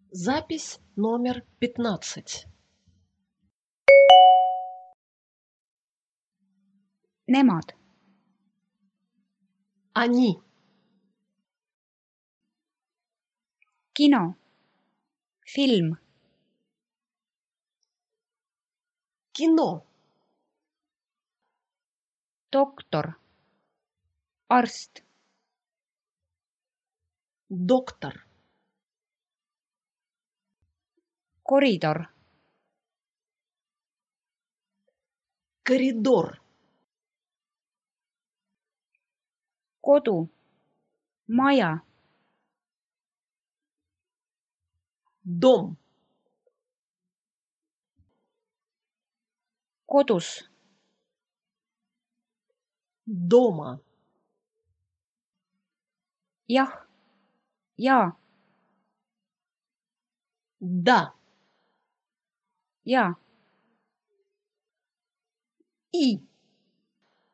Запись номер 15. Nemad, Они. kino, film, Кино. doktor, arst, Доктор. koridor, Коридор. kodu, maja, Дом. kodus, Дома. jah, jaa, Да. jaa. И.